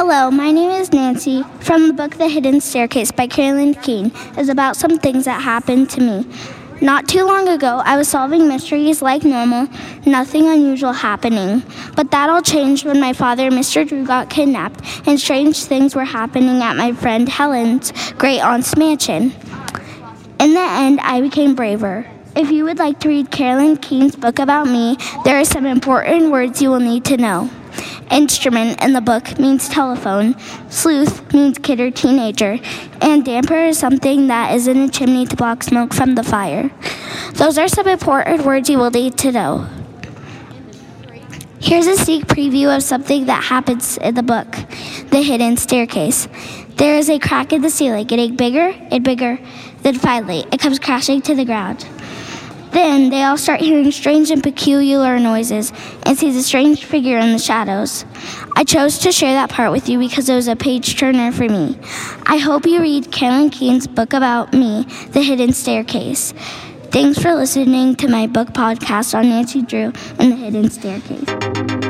Hello, my name is Nancy from the book The Hidden Staircase by Carolyn Keene. It's about some things that happened to me. Not too long ago, I was solving mysteries like normal, nothing unusual happening. But that all changed when my father, Mr. Drew, got kidnapped, and strange things were happening at my friend Helen's great-aunt's mansion. In the end, I became braver. If you would like to read Carolyn Keene's book about me, there are some important words you will need to know. Instrument in the book means telephone, sleuth means kid or teenager, and damper is something that is in a chimney to block smoke from the fire. Those are some important words you will need to know. Here's a sneak preview of something that happens in the book, The Hidden Staircase. There is a crack in the ceiling, getting bigger and bigger, then finally it comes crashing to the ground. Then they all start hearing strange and peculiar noises and see the strange figure in the shadows. I chose to share that part with you because it was a page-turner for me. I hope you read Carolyn Keene's book about me, The Hidden Staircase. Thanks for listening to my book podcast on Nancy Drew and The Hidden Staircase.